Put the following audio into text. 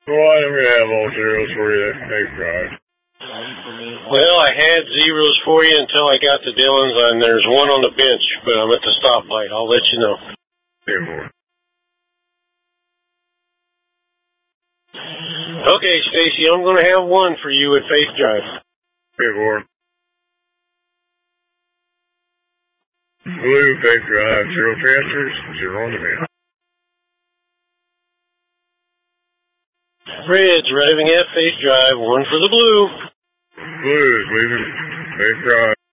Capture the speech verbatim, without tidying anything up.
Well, I never have all zeros for you. That's safe drive. Well, I had zeros for you until I got to Dillon's, and there's one on the bench, but I'm at the stoplight. I'll let you know. ten four. Okay, Stacy, I'm going to have one for you at Faith Drive. ten four. Blue, Faith Drive, zero transfers, zero on demand. Red's driving at Faith Drive, one for the blue. Blue is leaving Faith Drive.